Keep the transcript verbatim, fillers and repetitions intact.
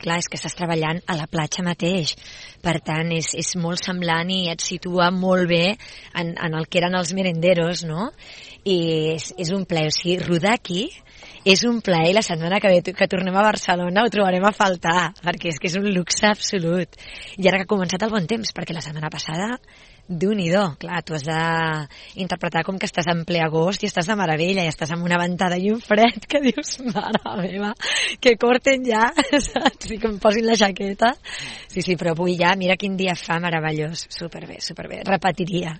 clar, és que estàs treballant a la platja mateix. Per tant, és, és molt semblant i et situa molt bé en, en el que eren els merenderos, no? I és, és un plaer, o sigui, rodar aquí és un plaer, i la setmana que ve que tornem a Barcelona ho trobarem a faltar, perquè és que és un luxe absolut. I ara que ha començat el bon temps, perquè la setmana passada, Déu-n'hi-do, clar, tu has d'interpretar com que estàs en ple agost i estàs de meravella, i estàs amb una ventada i un fred que dius, mare meva, que corten ja, saps? I que em posin la jaqueta. Sí, sí, però avui ja, mira quin dia fa meravellós, superbé, superbé, repetiria.